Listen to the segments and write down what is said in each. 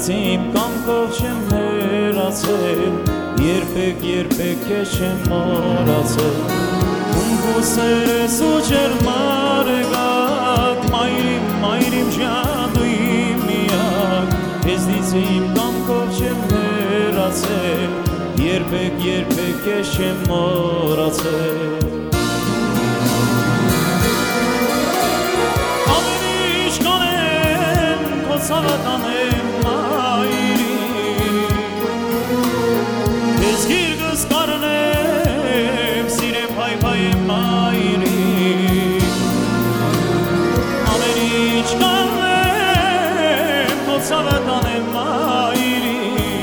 Քեզնից իմ կամքով չեմ հեռացել, երբեք քեզ չեմ մոռացել։ Ում բուսեր ես ու ջերմար եկակ, մայրիմ ջան դու իմ միակ, քեզնից իմ կամքով չեմ հեռացել, երբեք քեզ չեմ մոռացել։ Սավատանեմ մայրի, ես գիրգս կարնեմ, սիրեմ պայպայեմ մայրի, ամեն ինչ կանեմ, քո սավատանեմ մայրի,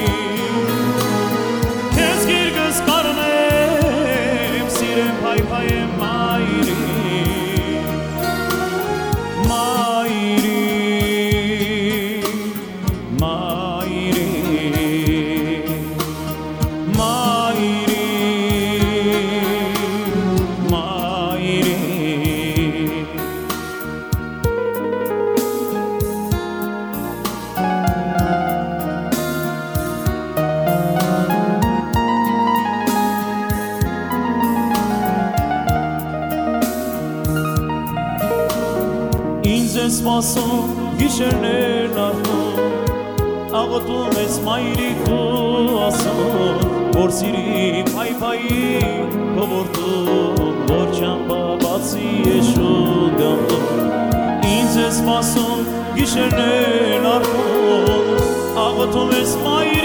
ես գիրգս կարնեմ, սիրեմ պայպայեմ մայրի, Ինձ ես սպասում գիշերներն արթուն, աղոթում ես մայրիկ ու ասում, որ սիրի պայպայի քո որդուն, որ ճամփաբացի է շուտ գամտում։ Ինձ ես սպասում գիշերներն արթուն, աղոթում ես մայրիկ